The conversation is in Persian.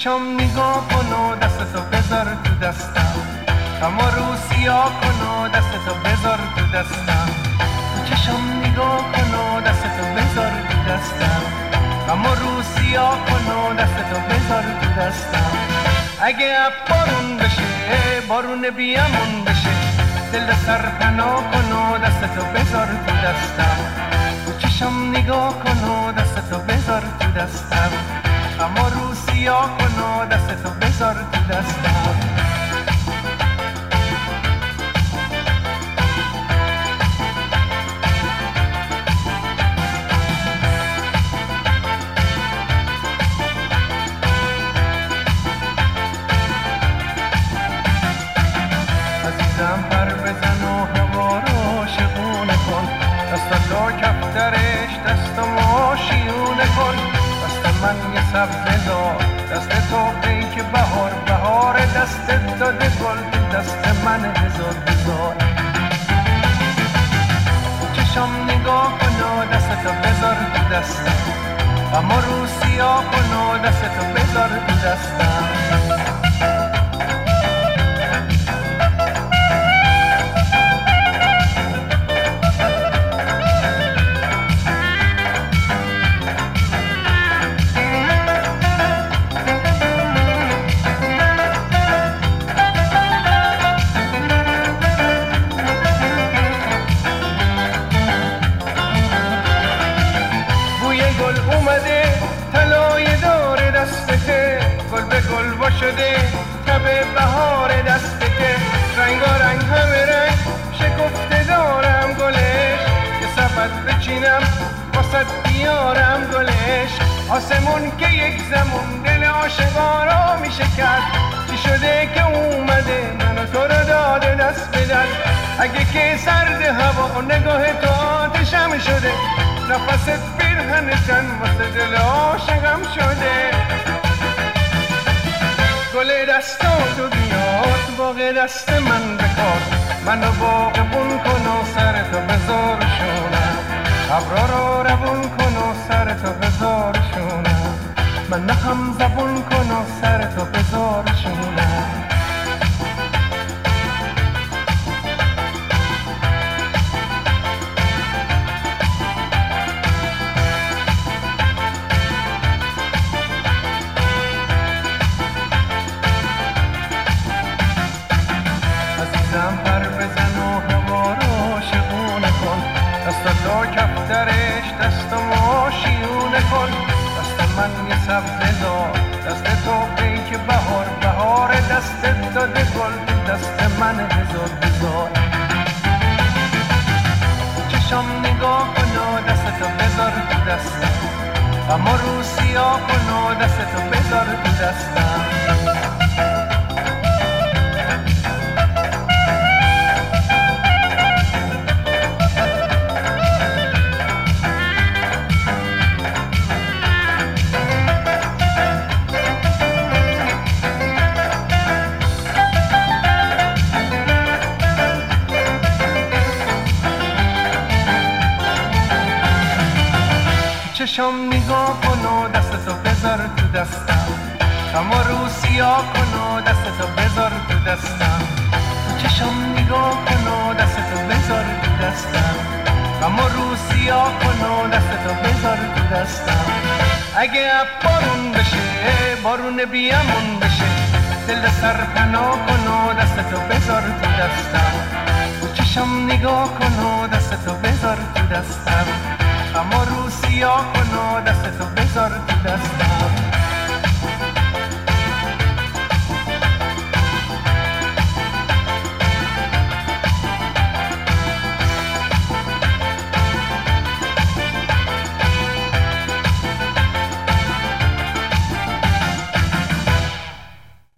چشم نگاه کن و دستتو بذار تو دستم، غم و رو سیاه کن و دستتو بذار تو دستم. تو چشم نگاه کن و دستتو بذار تو دستم، غم و رو سیاه کن و دستتو بذار تو دستم. اگه بارون بشه بارون بیامون بشه، دل سر پناه کن و دستتو بذار تو دستم. تو چشم نگاه کن و دستتو بذار تو دستم، غم و رو سیاه کن و دستتو بذار تو دستم. عزیزم پر بزن و هوا رو شگونه کن، دستا کفترش دستمو شیونه کن. دست من یه سبزه دار، دست تو پیک بهار، بهار دست داده گل، دست من هزار بزار. چشم نگاه کن و دستتو بذار تو دستم، غم و رو سیاه کن و دستتو بذار تو دستم. گل اومده طلای دور دستته، گل به گل وا شده تب بهار دستته. رنگارنگ همه رنگ شکفته دارم گلش، یه سبد بچینم واسه بیارم گلش. آسمون که یک زمون دل عاشقارا میشه کرد، چی شده که اومده منو تو رو داده دست به دست. اگه که سرد هوا نگاه تو آتشم شده، نفست پیرهن تن واسه دل عاشقم شده. گل دستاتو بیاد باغ دست من بکار، منو باغبون کن و سرتو بذار شونم. ابرا رو روون کن و سرتو بذار شونم، من هم زبون کن و سرتو بذار شونم. عزیزم پر بزن و هوا رو شگونه کن، دستا کفترش دستمو شیونه کن. دست من یه سبزه دار، دست تو پیک بهار، بهار دست داده گل، دست من هزار بزار. چشم نگاه کن و دستتو بذار تو دستم، غم و رو سیاه کن و دستتو بذار تو دستم. چشم نگاه کن و دستتو بذار تو دستم، غم و رو سیاه کن و دستتو بذار تو دستم. چشم نگاه کن و دستتو بذار تو دستم، غم و رو سیاه کن و دستتو بذار تو دستم. اگه بارون بشه بارون بیامون بشه، دل سر پناه کن و دستتو بذار تو دستم. چشم نگاه کن و دستتو بذار تو دستم، غم و رو سیاه کن و دستتو بذار تو دستم.